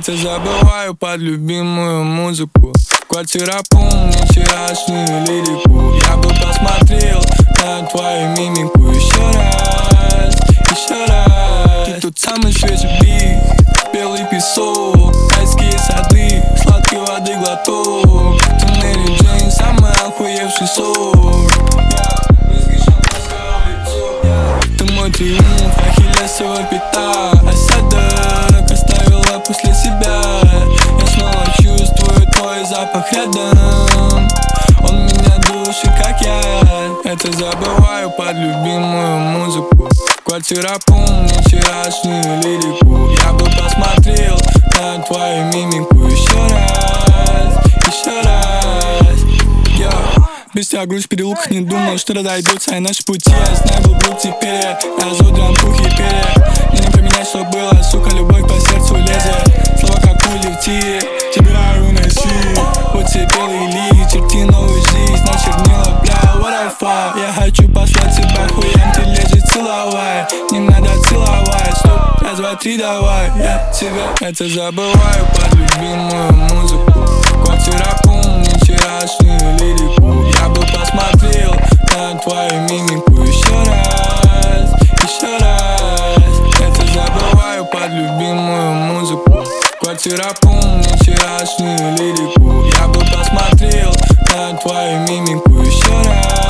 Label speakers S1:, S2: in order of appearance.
S1: Это забываю под любимую музыку. Квартира помнит вчерашнюю лирику. Я бы посмотрел на твою мимику еще раз, еще раз. Ты тот самый свежий бит, белый песок, райские сады, сладкой воды глоток. Ты Мэри Джейн, самый охуевший сок. Ты мой триумф, ахиллесова пята. Осадок оставила после себя. Я снова чувствую твой запах рядом. Он меня душит, как я. Это забываю под любимую музыку. Квартира помнит вчерашнюю лирику. Я бы посмотрел на твою мимику еще раз, еще раз. Без тебя грусть в переулках, не думал, что разойдутся и наши пути. Я знаю, был друг, теперь я разудран пух и перья. Мне не поменять, что было, сука, любовь по сердцу лезет. Слова как пули в тире, тебя уноси. Вот тебе белый лист, черти новую жизнь, на чернила, бля, what I fuck. Я хочу послать тебя хуям, ты лежишь, целовай. Не надо целовать, стоп, раз, два, три, давай. Я тебя это забываю под любимую музыку. Квартира помнит вчерашнюю лирику. Я бы посмотрел на твою мимику еще раз, еще раз. Это забываю под любимую музыку. Квартира помнит вчерашнюю лирику. Я бы посмотрел на твою мимику еще раз.